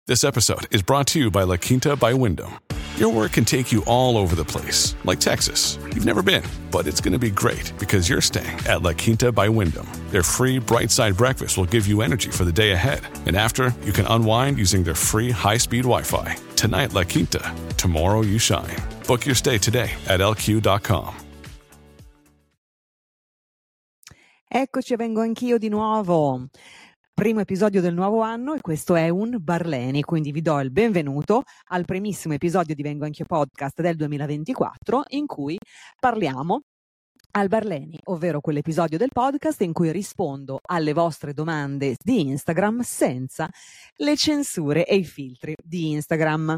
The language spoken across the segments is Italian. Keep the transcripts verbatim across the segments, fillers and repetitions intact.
This episode is brought to you by La Quinta by Wyndham. Your work can take you all over the place, like Texas. You've never been, but it's going to be great because you're staying at La Quinta by Wyndham. Their free Bright Side breakfast will give you energy for the day ahead. And after, you can unwind using their free high-speed Wi-Fi. Tonight, La Quinta. Tomorrow, you shine. Book your stay today at L Q dot com. Eccoci, vengo anch'io di nuovo. Primo episodio del nuovo anno e questo è un Barleni, quindi vi do il benvenuto al primissimo episodio di Vengo Anch'io Podcast del duemilaventiquattro, in cui parliamo al Barleni, ovvero quell'episodio del podcast in cui rispondo alle vostre domande di Instagram senza le censure e i filtri di Instagram.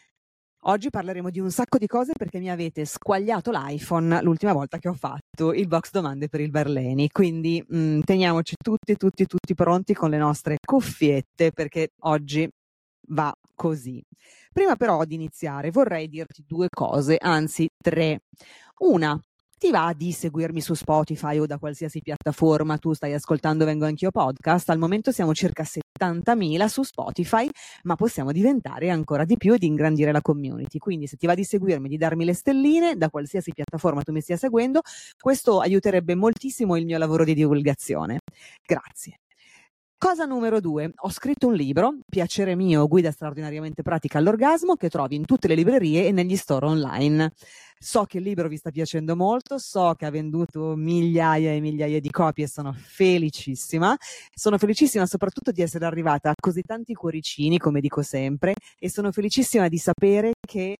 Oggi parleremo di un sacco di cose perché mi avete squagliato l'iPhone l'ultima volta che ho fatto il box domande per il Barleni, quindi mh, teniamoci tutti, tutti, tutti pronti con le nostre cuffiette perché oggi va così. Prima però di iniziare vorrei dirti due cose, anzi tre. Una, ti va di seguirmi su Spotify o da qualsiasi piattaforma tu stai ascoltando Vengo Anch'io Podcast? Al momento siamo circa settantamila su Spotify, ma possiamo diventare ancora di più e di ingrandire la community. Quindi se ti va di seguirmi, di darmi le stelline da qualsiasi piattaforma tu mi stia seguendo, questo aiuterebbe moltissimo il mio lavoro di divulgazione. Grazie. Cosa numero due, ho scritto un libro, Piacere mio, guida straordinariamente pratica all'orgasmo, che trovi in tutte le librerie e negli store online. So che il libro vi sta piacendo molto, so che ha venduto migliaia e migliaia di copie e sono felicissima. Sono felicissima soprattutto di essere arrivata a così tanti cuoricini, come dico sempre, e sono felicissima di sapere che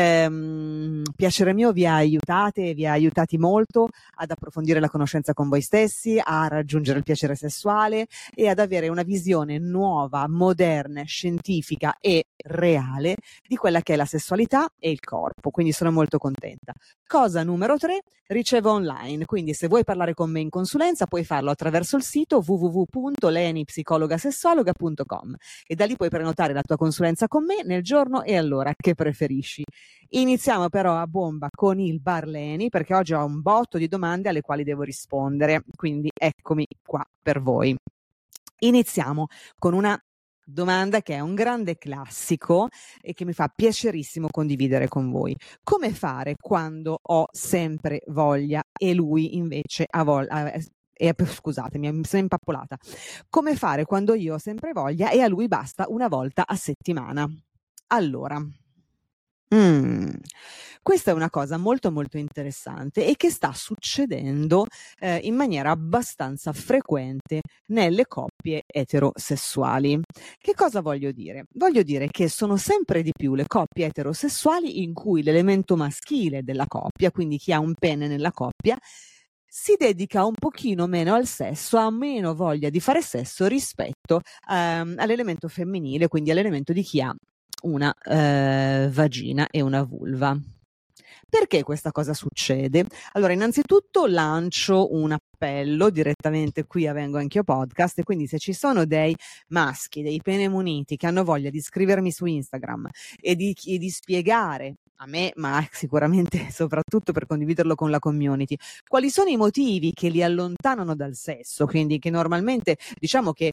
ehm, Piacere mio vi ha aiutate e vi ha aiutati molto ad approfondire la conoscenza con voi stessi, a raggiungere il piacere sessuale e ad avere una visione nuova, moderna, scientifica e reale di quella che è la sessualità e il corpo. Quindi sono molto contenta. Cosa numero tre, ricevo online, quindi se vuoi parlare con me in consulenza puoi farlo attraverso il sito w w w punto lenipsicologasessuologa punto com e da lì puoi prenotare la tua consulenza con me nel giorno e all'ora che preferisci. Iniziamo però a bomba con il Barleni perché oggi ho un botto di domande alle quali devo rispondere, quindi eccomi qua per voi. Iniziamo con una domanda che è un grande classico e che mi fa piacerissimo condividere con voi. Come fare quando ho sempre voglia e lui invece ha voglia? Eh, scusatemi, mi sono impappolata. Come fare quando io ho sempre voglia e a lui basta una volta a settimana? Allora, mm, questa è una cosa molto molto interessante e che sta succedendo eh, in maniera abbastanza frequente nelle coppie eterosessuali. Che cosa voglio dire? Voglio dire che sono sempre di più le coppie eterosessuali in cui l'elemento maschile della coppia, quindi chi ha un pene nella coppia, si dedica un pochino meno al sesso, ha meno voglia di fare sesso rispetto ehm, all'elemento femminile, quindi all'elemento di chi ha una eh, vagina e una vulva. Perché questa cosa succede? Allora, innanzitutto lancio un appello direttamente qui a Vengo Anch'io Podcast e quindi se ci sono dei maschi, dei pene muniti che hanno voglia di scrivermi su Instagram e di, e di spiegare a me, ma sicuramente soprattutto per condividerlo con la community, quali sono i motivi che li allontanano dal sesso, quindi che normalmente diciamo che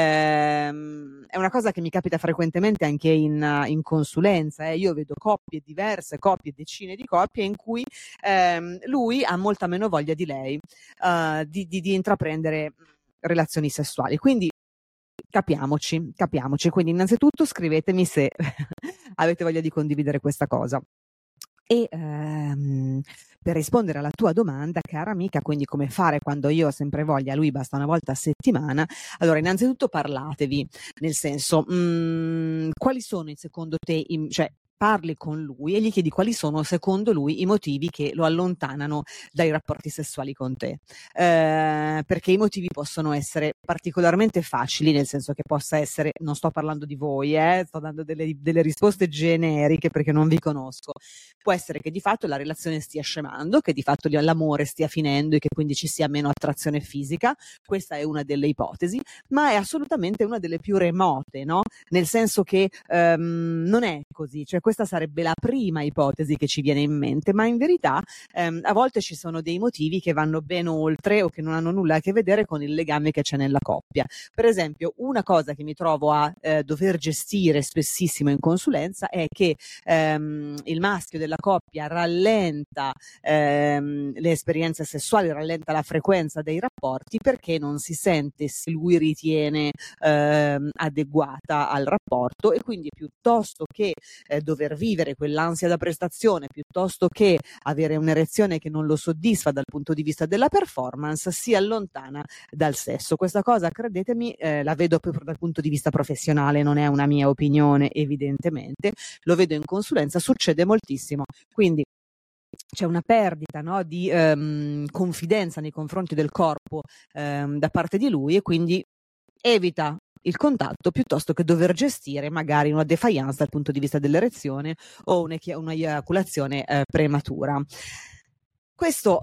ehm, è una cosa che mi capita frequentemente anche in, in consulenza, eh. Io vedo coppie diverse, coppie, decine di coppie in cui ehm, lui ha molta meno voglia di lei uh, di, di, di intraprendere relazioni sessuali, quindi capiamoci, capiamoci, quindi innanzitutto scrivetemi se avete voglia di condividere questa cosa. E ehm, per rispondere alla tua domanda, cara amica, quindi come fare quando io ho sempre voglia, a lui basta una volta a settimana, allora innanzitutto parlatevi, nel senso, mh, quali sono secondo te, in, cioè parli con lui e gli chiedi quali sono secondo lui i motivi che lo allontanano dai rapporti sessuali con te, eh, perché i motivi possono essere particolarmente facili, nel senso che possa essere, non sto parlando di voi, eh, sto dando delle, delle risposte generiche perché non vi conosco, può essere che di fatto la relazione stia scemando, che di fatto l'amore stia finendo e che quindi ci sia meno attrazione fisica, questa è una delle ipotesi, ma è assolutamente una delle più remote, no? Nel senso che ehm, non è così, cioè questa sarebbe la prima ipotesi che ci viene in mente, ma in verità ehm, a volte ci sono dei motivi che vanno ben oltre o che non hanno nulla a che vedere con il legame che c'è nella coppia. Per esempio, una cosa che mi trovo a eh, dover gestire spessissimo in consulenza è che ehm, il maschio della coppia rallenta ehm, le esperienze sessuali, rallenta la frequenza dei rapporti perché non si sente se lui ritiene ehm, adeguata al rapporto, e quindi piuttosto che eh, dover vivere quell'ansia da prestazione, piuttosto che avere un'erezione che non lo soddisfa dal punto di vista della performance, si allontana dal sesso. Questa cosa, credetemi, eh, la vedo proprio dal punto di vista professionale, non è una mia opinione, evidentemente, lo vedo in consulenza, succede moltissimo. Quindi c'è una perdita, no, di ehm, confidenza nei confronti del corpo ehm, da parte di lui, e quindi evita il contatto piuttosto che dover gestire magari una defiance dal punto di vista dell'erezione o un'eiaculazione eh, prematura. Questo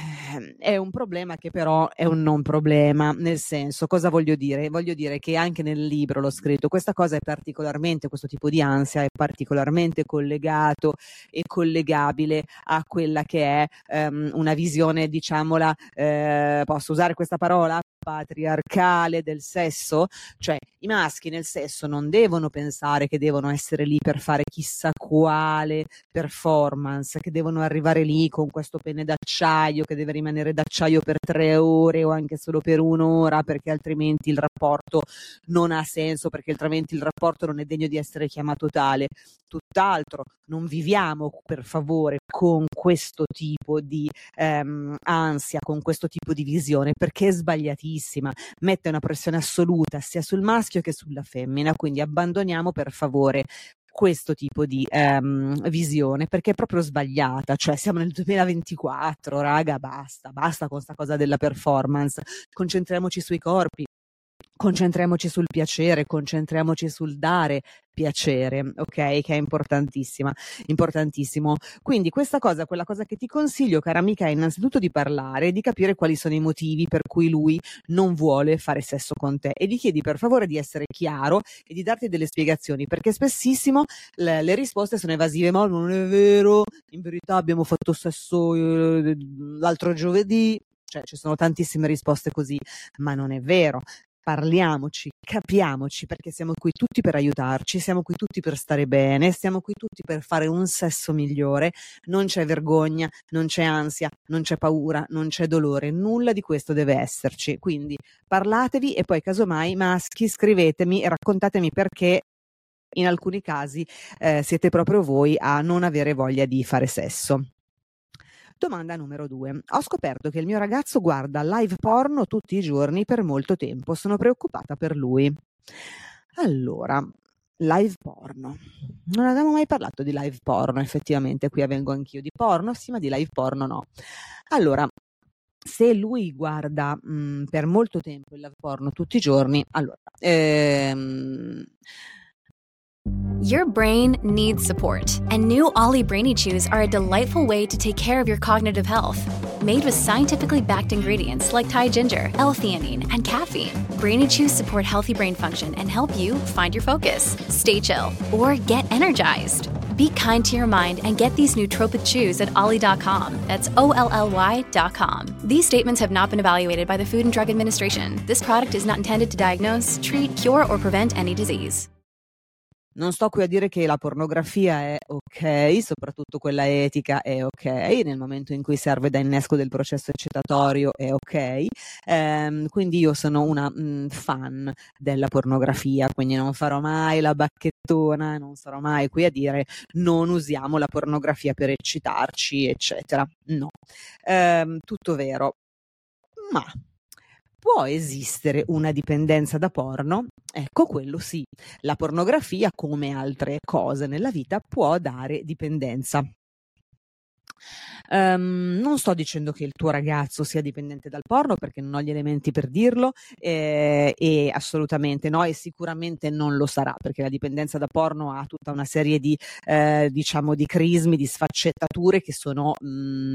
è un problema che però è un non problema, nel senso, cosa voglio dire? Voglio dire che anche nel libro l'ho scritto, questa cosa è particolarmente, questo tipo di ansia è particolarmente collegato e collegabile a quella che è um, una visione, diciamola, eh, posso usare questa parola? Patriarcale del sesso, cioè i maschi nel sesso non devono pensare che devono essere lì per fare chissà quale performance, che devono arrivare lì con questo pene d'acciaio che deve rimanere d'acciaio per tre ore o anche solo per un'ora, perché altrimenti il rapporto non ha senso, perché altrimenti il rapporto non è degno di essere chiamato tale. Tutt'altro, non viviamo per favore con questo tipo di ehm, ansia, con questo tipo di visione, perché è sbagliatissima, mette una pressione assoluta sia sul maschio che sulla femmina, quindi abbandoniamo per favore questo tipo di ehm, visione, perché è proprio sbagliata. Cioè siamo nel duemilaventiquattro, raga, basta, basta con sta cosa della performance, concentriamoci sui corpi, concentriamoci sul piacere, concentriamoci sul dare piacere, ok? Che è importantissima, importantissimo. Quindi questa cosa, quella cosa che ti consiglio, cara amica, è innanzitutto di parlare, di capire quali sono i motivi per cui lui non vuole fare sesso con te, e gli chiedi per favore di essere chiaro e di darti delle spiegazioni, perché spessissimo le, le risposte sono evasive. Ma non è vero, in verità abbiamo fatto sesso eh, l'altro giovedì, cioè ci sono tantissime risposte così, ma non è vero. Parliamoci, capiamoci, perché siamo qui tutti per aiutarci, siamo qui tutti per stare bene, siamo qui tutti per fare un sesso migliore. Non c'è vergogna, non c'è ansia, non c'è paura, non c'è dolore, nulla di questo deve esserci. Quindi parlatevi, e poi casomai maschi scrivetemi e raccontatemi perché in alcuni casi eh, siete proprio voi a non avere voglia di fare sesso. Domanda numero due. Ho scoperto che il mio ragazzo guarda live porno tutti i giorni per molto tempo. Sono preoccupata per lui. Allora, live porno. Non avevamo mai parlato di live porno, effettivamente. Qui vengo anch'io. Di porno sì, ma di live porno no. Allora, se lui guarda mh, per molto tempo il live porno tutti i giorni, allora... Ehm, Your brain needs support, and new Ollie Brainy Chews are a delightful way to take care of your cognitive health. Made with scientifically backed ingredients like Thai ginger, L-theanine, and caffeine, Brainy Chews support healthy brain function and help you find your focus, stay chill, or get energized. Be kind to your mind and get these nootropic chews at ollie dot com. That's O L L Y dot com. These statements have not been evaluated by the Food and Drug Administration. This product is not intended to diagnose, treat, cure, or prevent any disease. Non sto qui a dire che la pornografia è ok, soprattutto quella etica è ok, nel momento in cui serve da innesco del processo eccitatorio è ok, ehm, quindi io sono una mh, fan della pornografia, quindi non farò mai la bacchettona, non sarò mai qui a dire non usiamo la pornografia per eccitarci, eccetera. No, ehm, tutto vero, ma... può esistere una dipendenza da porno? Ecco, quello sì. La pornografia, come altre cose nella vita, può dare dipendenza. Um, non sto dicendo che il tuo ragazzo sia dipendente dal porno, perché non ho gli elementi per dirlo, eh, e assolutamente no, e sicuramente non lo sarà, perché la dipendenza da porno ha tutta una serie di eh, diciamo di crismi, di sfaccettature che sono mh,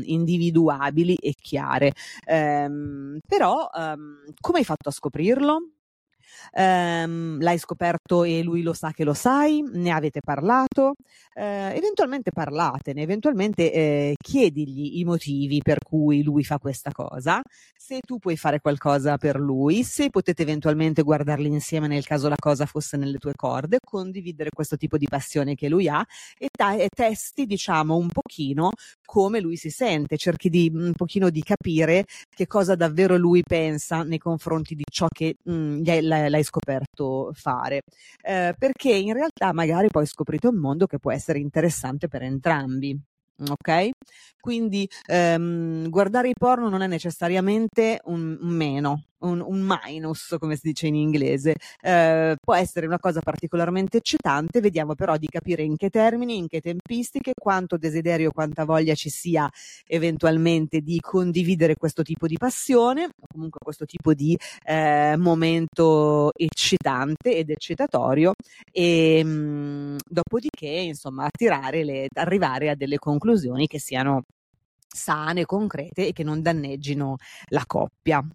individuabili e chiare. Um, però um, come hai fatto a scoprirlo? ehm, l'hai scoperto e lui lo sa che lo sai, ne avete parlato, eh, eventualmente parlatene, eventualmente eh, chiedigli i motivi per cui lui fa questa cosa, se tu puoi fare qualcosa per lui, se potete eventualmente guardarli insieme nel caso la cosa fosse nelle tue corde, condividere questo tipo di passione che lui ha e, ta- e testi, diciamo, un pochino come lui si sente, cerchi di un pochino di capire che cosa davvero lui pensa nei confronti di ciò che mh, gli hai, l'hai scoperto fare, eh, perché in realtà magari poi scoprite un mondo che può essere interessante per entrambi. Ok? Quindi ehm, guardare i porno non è necessariamente un, un meno, un, un minus, come si dice in inglese, eh, può essere una cosa particolarmente eccitante, vediamo però di capire in che termini, in che tempistiche, quanto desiderio, quanta voglia ci sia eventualmente di condividere questo tipo di passione, o comunque questo tipo di eh, momento eccitante ed eccitatorio, e mh, dopodiché insomma attirare le, arrivare a delle conclusioni che siano sane, concrete e che non danneggino la coppia.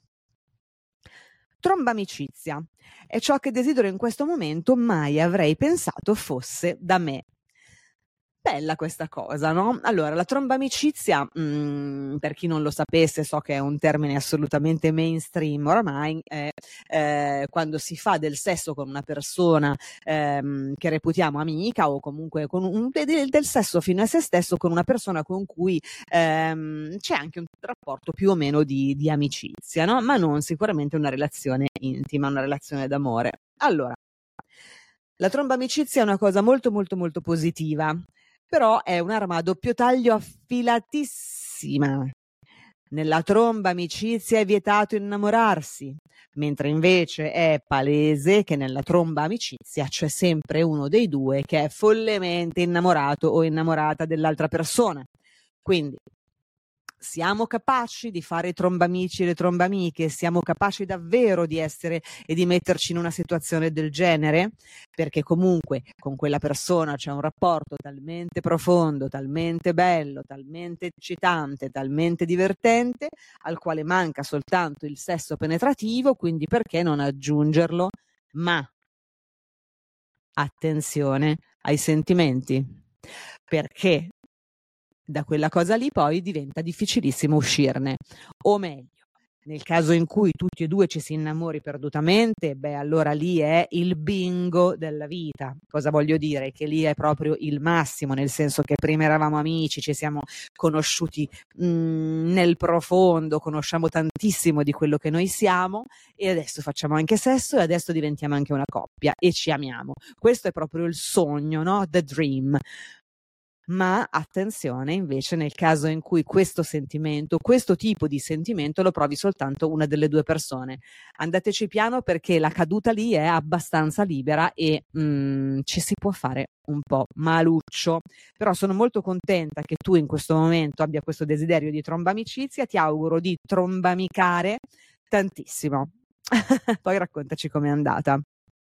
Tromba amicizia è ciò che desidero in questo momento, mai avrei pensato fosse da me. Bella questa cosa, no? Allora, la tromba amicizia, mh, per chi non lo sapesse, so che è un termine assolutamente mainstream oramai, è eh, quando si fa del sesso con una persona ehm, che reputiamo amica, o comunque con un, del, del sesso fino a se stesso con una persona con cui ehm, c'è anche un rapporto più o meno di, di amicizia, no? Ma non sicuramente una relazione intima, una relazione d'amore. Allora, la tromba amicizia è una cosa molto molto molto positiva, però è un'arma a doppio taglio affilatissima. Nella tromba amicizia è vietato innamorarsi, mentre invece è palese che nella tromba amicizia c'è sempre uno dei due che è follemente innamorato o innamorata dell'altra persona. Quindi siamo capaci di fare i trombamici e le trombamiche? Siamo capaci davvero di essere e di metterci in una situazione del genere? Perché comunque con quella persona c'è un rapporto talmente profondo, talmente bello, talmente eccitante, talmente divertente, al quale manca soltanto il sesso penetrativo, quindi perché non aggiungerlo? Ma attenzione ai sentimenti, perché da quella cosa lì poi diventa difficilissimo uscirne, o meglio, nel caso in cui tutti e due ci si innamori perdutamente, beh allora lì è il bingo della vita. Cosa voglio dire? Che lì è proprio il massimo, nel senso che prima eravamo amici, ci siamo conosciuti mh, nel profondo, conosciamo tantissimo di quello che noi siamo e adesso facciamo anche sesso e adesso diventiamo anche una coppia e ci amiamo. Questo è proprio il sogno, no? The dream. Ma attenzione invece nel caso in cui questo sentimento, questo tipo di sentimento lo provi soltanto una delle due persone. Andateci piano perché la caduta lì è abbastanza libera e mm, ci si può fare un po' maluccio. Però sono molto contenta che tu in questo momento abbia questo desiderio di tromba amicizia, ti auguro di trombamicare tantissimo. Poi raccontaci com'è andata.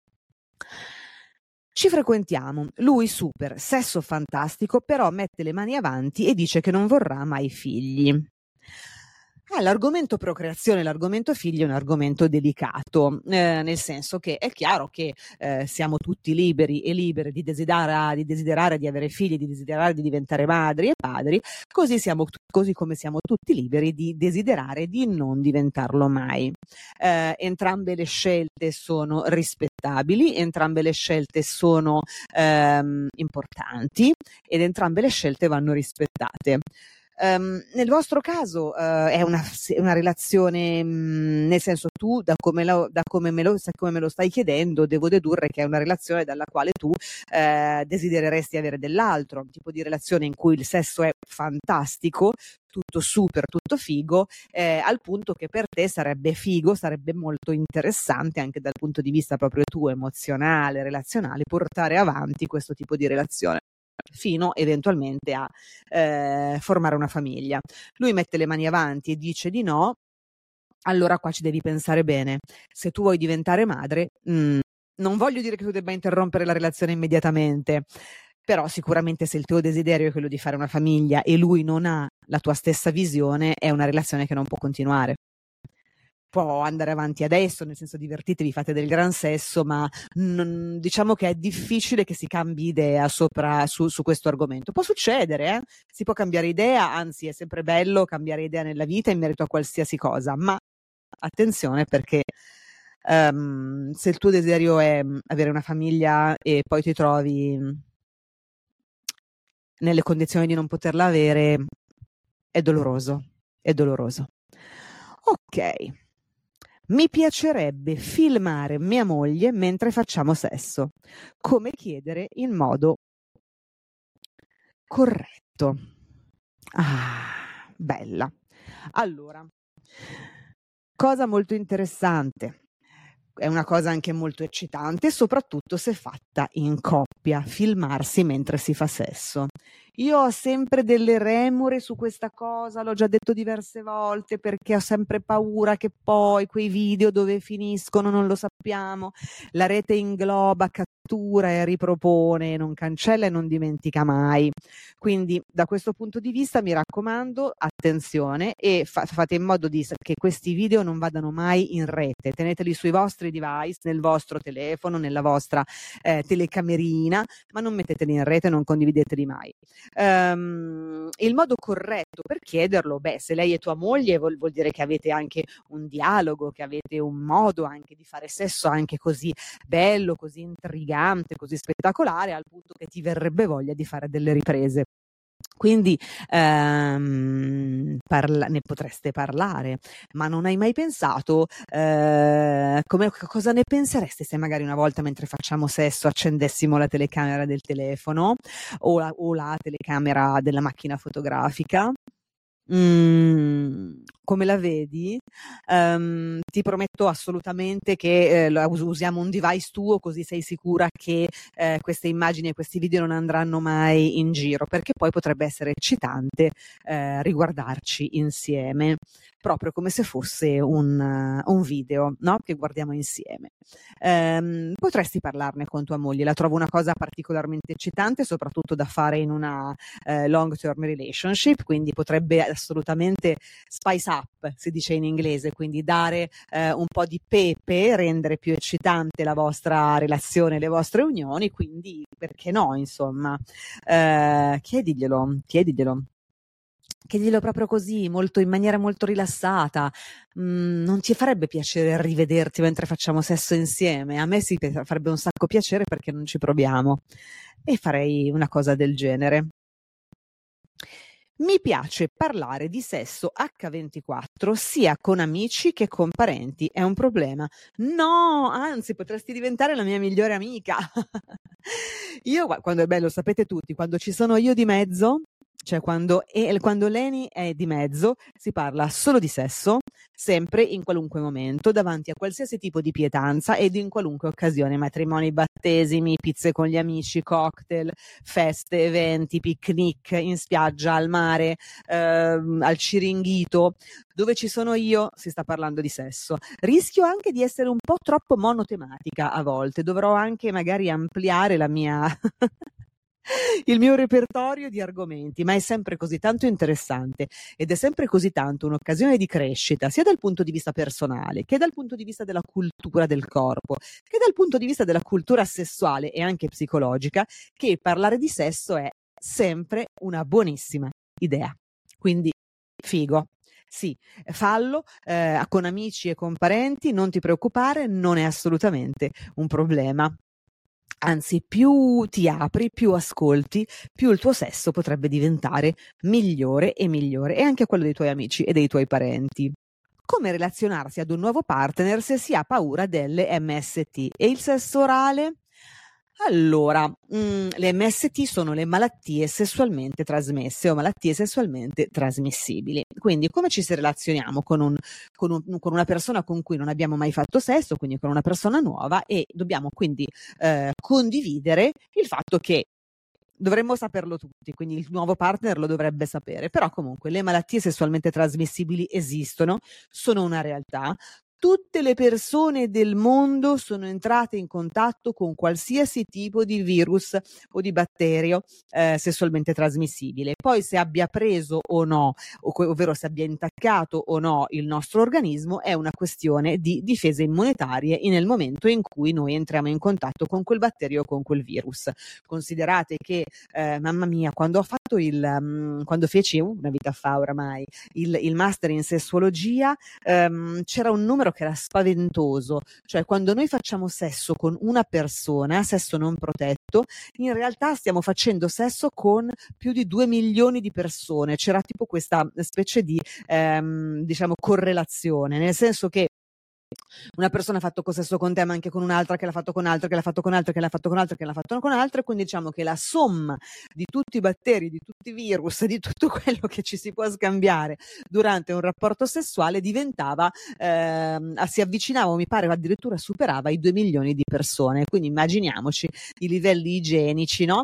Ci frequentiamo, lui super, sesso fantastico, però mette le mani avanti e dice che non vorrà mai figli. Ah, l'argomento procreazione, l'argomento figli è un argomento delicato, eh, nel senso che è chiaro che eh, siamo tutti liberi e libere di desiderare, di desiderare di avere figli, di desiderare di diventare madri e padri, così, siamo, così come siamo tutti liberi di desiderare di non diventarlo mai. Eh, entrambe le scelte sono rispettabili, entrambe le scelte sono ehm, importanti ed entrambe le scelte vanno rispettate. Um, nel vostro caso uh, è una, una relazione, mh, nel senso tu da come, lo, da come, me lo, come me lo stai chiedendo devo dedurre che è una relazione dalla quale tu uh, desidereresti avere dell'altro, un tipo di relazione in cui il sesso è fantastico, tutto super, tutto figo, eh, al punto che per te sarebbe figo, sarebbe molto interessante anche dal punto di vista proprio tuo emozionale, relazionale, portare avanti questo tipo di relazione fino eventualmente a eh, formare una famiglia. Lui mette le mani avanti e dice di no, allora qua ci devi pensare bene. Se tu vuoi diventare madre, mh, non voglio dire che tu debba interrompere la relazione immediatamente, però sicuramente se il tuo desiderio è quello di fare una famiglia e lui non ha la tua stessa visione, è una relazione che non può continuare. può andare avanti adesso, nel senso divertitevi, fate del gran sesso, ma non, diciamo che è difficile che si cambi idea sopra su, su questo argomento. Può succedere, eh? Si può cambiare idea, anzi è sempre bello cambiare idea nella vita in merito a qualsiasi cosa, ma attenzione perché um, se il tuo desiderio è avere una famiglia e poi ti trovi nelle condizioni di non poterla avere, è doloroso, è doloroso. Ok. Mi piacerebbe filmare mia moglie mentre facciamo sesso. Come chiedere in modo corretto. Ah, bella. Allora, cosa molto interessante. È una cosa anche molto eccitante, soprattutto se fatta in coppia, filmarsi mentre si fa sesso. Io ho sempre delle remore su questa cosa, l'ho già detto diverse volte, perché ho sempre paura che poi quei video dove finiscono non lo sappiamo, la rete ingloba, cattura e ripropone, non cancella e non dimentica mai. Quindi da questo punto di vista mi raccomando, attenzione e fa- fate in modo di, che questi video non vadano mai in rete, teneteli sui vostri device, nel vostro telefono, nella vostra eh, telecamerina, ma non metteteli in rete, non condivideteli mai. Um, il modo corretto per chiederlo, beh, se lei è tua moglie vuol, vuol dire che avete anche un dialogo, che avete un modo anche di fare sesso anche così bello, così intrigante, così spettacolare, al punto che ti verrebbe voglia di fare delle riprese. Quindi ehm, parla- ne potreste parlare, ma non hai mai pensato eh, come, cosa ne penseresti se magari una volta mentre facciamo sesso accendessimo la telecamera del telefono o la, o la telecamera della macchina fotografica? Mm, come la vedi? Um, ti prometto assolutamente che eh, usiamo un device tuo, così sei sicura che eh, queste immagini e questi video non andranno mai in giro, perché poi potrebbe essere eccitante eh, riguardarci insieme, proprio come se fosse un, uh, un video, no? Che guardiamo insieme. Um, potresti parlarne con tua moglie, la trovo una cosa particolarmente eccitante, soprattutto da fare in una uh, long term relationship, quindi potrebbe assolutamente spice up, si dice in inglese, quindi dare uh, un po' di pepe, rendere più eccitante la vostra relazione, le vostre unioni, quindi perché no, insomma, uh, chiediglielo, chiediglielo. Chiediglielo proprio così, molto, in maniera molto rilassata. Mm, non ti farebbe piacere rivederti mentre facciamo sesso insieme? A me sì, farebbe un sacco piacere perché non ci proviamo. E farei una cosa del genere. Mi piace parlare di sesso acca ventiquattro sia con amici che con parenti. È un problema? No, anzi, potresti diventare la mia migliore amica. Io, quando è bello, sapete tutti, quando ci sono io di mezzo, cioè quando, e, quando Leni è di mezzo, si parla solo di sesso, sempre, in qualunque momento, davanti a qualsiasi tipo di pietanza ed in qualunque occasione, matrimoni, battesimi, pizze con gli amici, cocktail, feste, eventi, picnic, in spiaggia, al mare, ehm, al Ciringhito, dove ci sono io si sta parlando di sesso. Rischio anche di essere un po' troppo monotematica a volte, dovrò anche magari ampliare la mia... il mio repertorio di argomenti, ma è sempre così tanto interessante ed è sempre così tanto un'occasione di crescita, sia dal punto di vista personale, che dal punto di vista della cultura del corpo, che dal punto di vista della cultura sessuale e anche psicologica, che parlare di sesso è sempre una buonissima idea. Quindi, figo. Sì, fallo eh, con amici e con parenti, non ti preoccupare, non è assolutamente un problema. Anzi, più ti apri, più ascolti, più il tuo sesso potrebbe diventare migliore e migliore, e anche quello dei tuoi amici e dei tuoi parenti. Come relazionarsi ad un nuovo partner se si ha paura delle emme esse ti e il sesso orale? Allora, mh, le emme esse ti sono le malattie sessualmente trasmesse o malattie sessualmente trasmissibili. Quindi come ci si relazioniamo con, un, con, un, con una persona con cui non abbiamo mai fatto sesso, quindi con una persona nuova, e dobbiamo quindi eh, condividere il fatto che dovremmo saperlo tutti, quindi il nuovo partner lo dovrebbe sapere, però comunque le malattie sessualmente trasmissibili esistono, sono una realtà. tutte le persone del mondo sono entrate in contatto con qualsiasi tipo di virus o di batterio eh, sessualmente trasmissibile. Poi se abbia preso o no, ovvero se abbia intaccato o no il nostro organismo, è una questione di difese immunitarie nel momento in cui noi entriamo in contatto con quel batterio o con quel virus. Considerate che, eh, mamma mia, quando ho fatto il, um, quando feci una vita fa oramai, il, il master in sessuologia, um, c'era un numero che era spaventoso, cioè quando noi facciamo sesso con una persona, sesso non protetto, in realtà stiamo facendo sesso con più di due milioni di persone. C'era tipo questa specie di ehm, diciamo correlazione, nel senso che una persona ha fatto sesso con te, ma anche con un'altra, che l'ha fatto con altro, che l'ha fatto con altro, che l'ha fatto con altro, che l'ha fatto con altro, e quindi diciamo che la somma di tutti i batteri, di tutti i virus, di tutto quello che ci si può scambiare durante un rapporto sessuale diventava, ehm, si avvicinava, o mi pare addirittura superava i due milioni di persone. Quindi immaginiamoci i livelli igienici, no?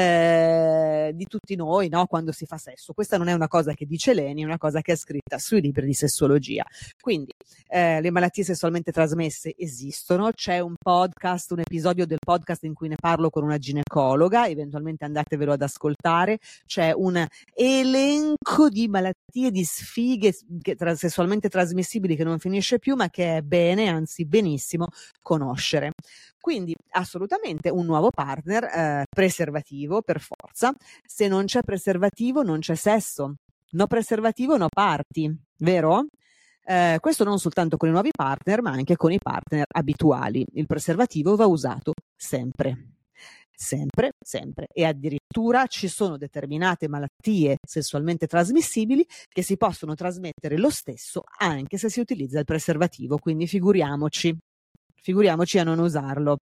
Eh, di tutti noi, no? Quando si fa sesso. Questa non è una cosa che dice Leni, è una cosa che è scritta sui libri di sessologia. Quindi eh, le malattie sessualmente trasmesse esistono, c'è un podcast, un episodio del podcast in cui ne parlo con una ginecologa, eventualmente andatevelo ad ascoltare, c'è un elenco di malattie, di sfighe che, tra, sessualmente trasmissibili che non finisce più, ma che è bene, anzi benissimo, conoscere. Quindi assolutamente un nuovo partner, eh, preservativo per forza. Se non c'è preservativo non c'è sesso, no preservativo no party, vero? Eh, questo non soltanto con i nuovi partner, ma anche con i partner abituali. Il preservativo va usato sempre, sempre, sempre. E addirittura ci sono determinate malattie sessualmente trasmissibili che si possono trasmettere lo stesso anche se si utilizza il preservativo. Quindi figuriamoci, figuriamoci a non usarlo.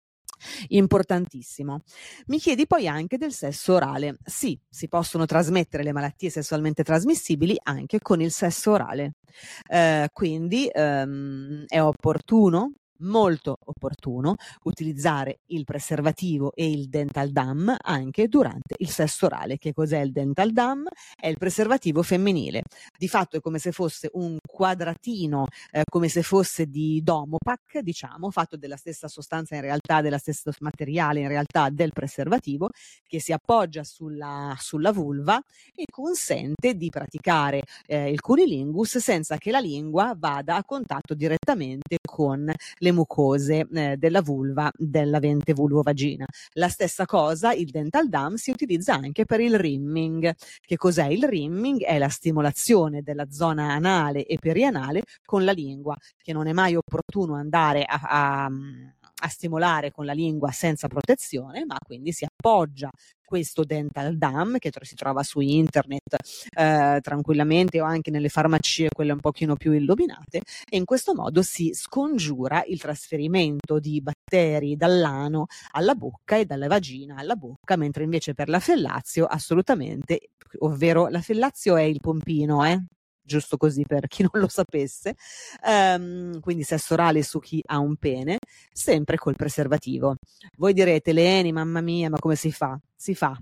Importantissimo. Mi chiedi poi anche del sesso orale. Sì, si possono trasmettere le malattie sessualmente trasmissibili anche con il sesso orale. Eh, quindi ehm, è opportuno, molto opportuno, utilizzare il preservativo e il dental dam anche durante il sesso orale. Che cos'è il dental dam? È il preservativo femminile. Di fatto è come se fosse un quadratino, eh, come se fosse di Domopac, diciamo, fatto della stessa sostanza, in realtà della stessa materiale, in realtà del preservativo, che si appoggia sulla, sulla vulva e consente di praticare eh, il cunilingus senza che la lingua vada a contatto direttamente con le mucose eh, della vulva, dell'avente vulvovagina. La stessa cosa, il dental dam si utilizza anche per il rimming. Che cos'è il rimming? È la stimolazione della zona anale e perianale con la lingua, che non è mai opportuno andare a, a, a stimolare con la lingua senza protezione, ma quindi si appoggia questo dental dam che si trova su internet eh, tranquillamente, o anche nelle farmacie, quelle un pochino più illuminate, e in questo modo si scongiura il trasferimento di batteri dall'ano alla bocca e dalla vagina alla bocca, mentre invece per la fellatio assolutamente, ovvero la fellatio è il pompino, eh? Giusto così per chi non lo sapesse, um, quindi sesso orale su chi ha un pene, sempre col preservativo. Voi direte, Leni, mamma mia, ma come si fa? Si fa.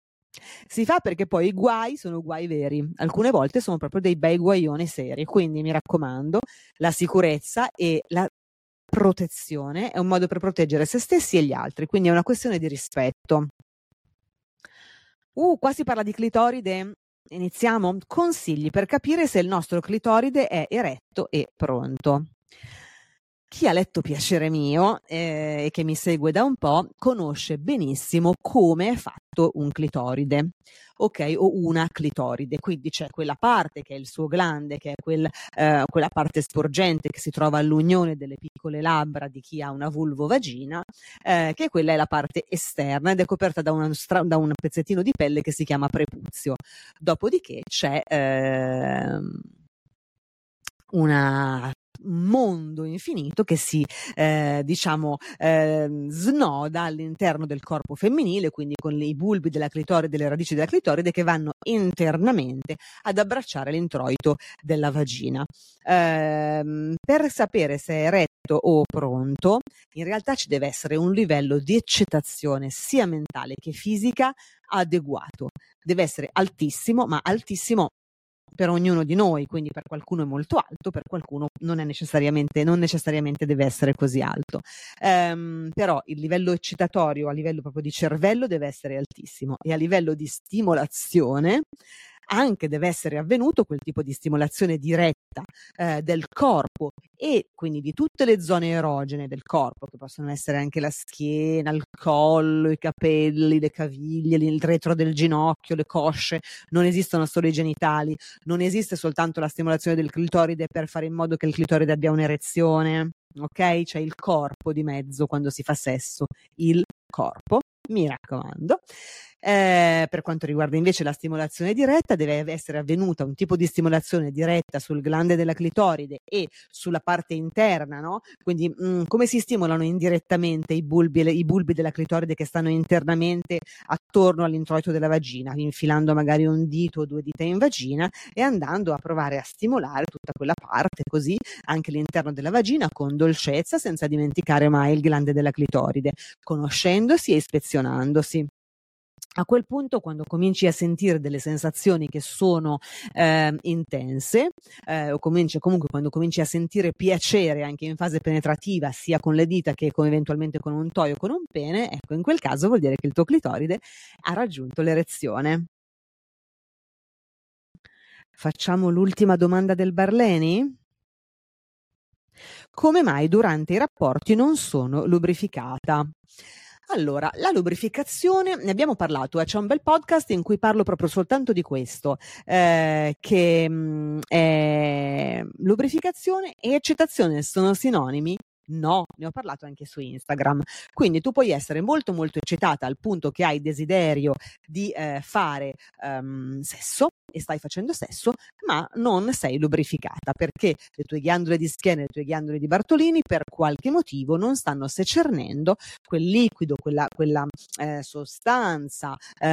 Si fa perché poi i guai sono guai veri, alcune volte sono proprio dei bei guaioni seri, quindi mi raccomando, la sicurezza e la protezione è un modo per proteggere se stessi e gli altri, quindi è una questione di rispetto. Uh, qua si parla di clitoride. Iniziamo? Consigli per capire se il nostro clitoride è eretto e pronto. Chi ha letto Piacere mio eh, e che mi segue da un po' conosce benissimo come è fatto un clitoride, ok? O una clitoride. Quindi c'è quella parte che è il suo glande, che è quel, eh, quella parte sporgente che si trova all'unione delle piccole labbra di chi ha una vulvovagina, eh, che quella è la parte esterna ed è coperta da, una, da un pezzettino di pelle che si chiama prepuzio. Dopodiché c'è eh, una mondo infinito che si eh, diciamo eh, snoda all'interno del corpo femminile, quindi con i bulbi della clitoride, delle radici della clitoride che vanno internamente ad abbracciare l'introito della vagina. Eh, per sapere se è eretto o pronto, in realtà ci deve essere un livello di eccitazione sia mentale che fisica adeguato. Deve essere altissimo, ma altissimo per ognuno di noi, quindi per qualcuno è molto alto, per qualcuno non è necessariamente, non necessariamente deve essere così alto. Um, però il livello eccitatorio a livello proprio di cervello deve essere altissimo, e a livello di stimolazione anche deve essere avvenuto quel tipo di stimolazione diretta eh, del corpo, e quindi di tutte le zone erogene del corpo, che possono essere anche la schiena, il collo, i capelli, le caviglie, il retro del ginocchio, le cosce. Non esistono solo i genitali, non esiste soltanto la stimolazione del clitoride per fare in modo che il clitoride abbia un'erezione, ok? C'è il corpo di mezzo quando si fa sesso, il corpo, mi raccomando. Eh, per quanto riguarda invece la stimolazione diretta, deve essere avvenuta un tipo di stimolazione diretta sul glande della clitoride e sulla parte interna, no? Quindi mh, come si stimolano indirettamente i bulbi, i bulbi della clitoride che stanno internamente attorno all'introito della vagina, infilando magari un dito o due dita in vagina e andando a provare a stimolare tutta quella parte, così anche l'interno della vagina con dolcezza, senza dimenticare mai il glande della clitoride, conoscendosi e ispezionandosi. A quel punto, quando cominci a sentire delle sensazioni che sono eh, intense, eh, o cominci, comunque quando cominci a sentire piacere anche in fase penetrativa, sia con le dita che con, eventualmente con un toy o con un pene, ecco, in quel caso vuol dire che il tuo clitoride ha raggiunto l'erezione. Facciamo l'ultima domanda del Barleni? Come mai durante i rapporti non sono lubrificata? Allora, la lubrificazione, ne abbiamo parlato, eh, c'è un bel podcast in cui parlo proprio soltanto di questo, eh, che mh, è, lubrificazione e eccitazione sono sinonimi? No, ne ho parlato anche su Instagram. Quindi tu puoi essere molto molto eccitata al punto che hai desiderio di eh, fare um, sesso, e stai facendo sesso, ma non sei lubrificata perché le tue ghiandole di schiena e le tue ghiandole di Bartolini per qualche motivo non stanno secernendo quel liquido, quella, quella eh, sostanza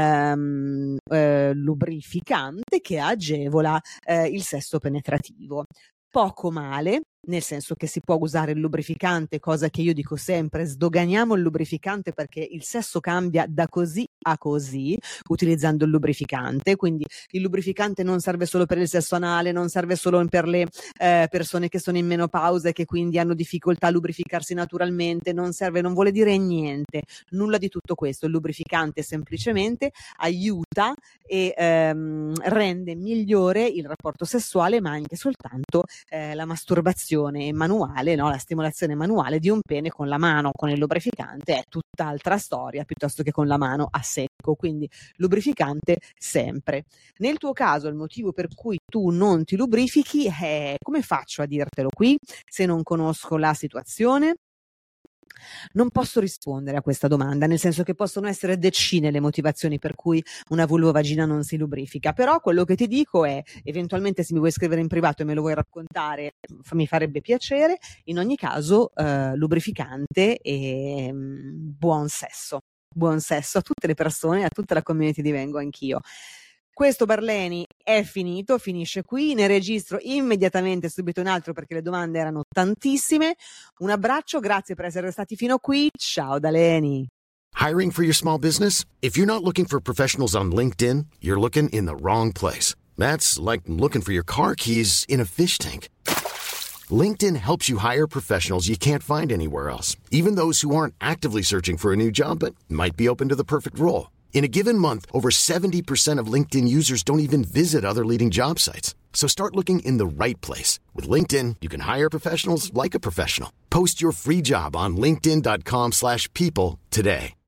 ehm, eh, lubrificante che agevola eh, il sesso penetrativo. Poco male, nel senso che si può usare il lubrificante, cosa che io dico sempre: sdoganiamo il lubrificante, perché il sesso cambia da così a così utilizzando il lubrificante. Quindi il lubrificante non serve solo per il sesso anale, non serve solo per le eh, persone che sono in menopausa e che quindi hanno difficoltà a lubrificarsi naturalmente, non serve, non vuole dire niente, nulla di tutto questo. Il lubrificante semplicemente aiuta e ehm, rende migliore il rapporto sessuale, ma anche soltanto eh, la masturbazione manuale, no? La stimolazione manuale di un pene con la mano, con il lubrificante è tutt'altra storia piuttosto che con la mano a secco. Quindi lubrificante sempre. Nel tuo caso il motivo per cui tu non ti lubrifichi è: come faccio a dirtelo qui se non conosco la situazione? Non posso rispondere a questa domanda, nel senso che possono essere decine le motivazioni per cui una vulvovagina non si lubrifica, però quello che ti dico è: eventualmente se mi vuoi scrivere in privato e me lo vuoi raccontare, mi farebbe piacere. In ogni caso eh, lubrificante e mh, buon sesso, buon sesso a tutte le persone, a tutta la community di Vengo Anch'io. Questo Barleni è finito, finisce qui, ne registro immediatamente subito un altro perché le domande erano tantissime. Un abbraccio, grazie per essere stati fino qui, ciao da Leni. Hiring for your small business? If you're not looking for professionals on LinkedIn, you're looking in the wrong place. That's like looking for your car keys in a fish tank. LinkedIn helps you hire professionals you can't find anywhere else, even those who aren't actively searching for a new job but might be open to the perfect role. In a given month, over seventy percent of LinkedIn users don't even visit other leading job sites. So start looking in the right place. With LinkedIn, you can hire professionals like a professional. Post your free job on linkedin dot com slash people today.